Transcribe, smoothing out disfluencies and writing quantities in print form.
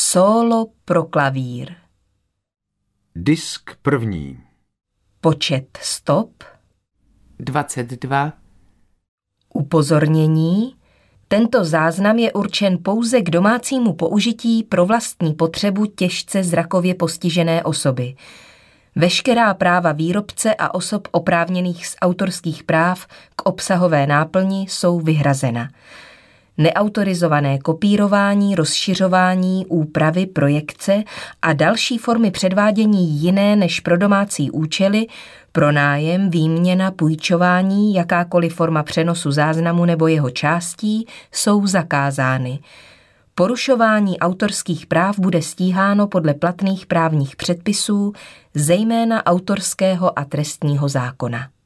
Sólo pro klavír. Disk první. Počet stop. 22. Upozornění. Tento záznam je určen pouze k domácímu použití pro vlastní potřebu těžce zrakově postižené osoby. Veškerá práva výrobce a osob oprávněných z autorských práv k obsahové náplni jsou vyhrazena. Neautorizované kopírování, rozšiřování, úpravy, projekce a další formy předvádění jiné než pro domácí účely, pronájem, výměna, půjčování, jakákoliv forma přenosu záznamu nebo jeho částí jsou zakázány. Porušování autorských práv bude stíháno podle platných právních předpisů, zejména autorského a trestního zákona.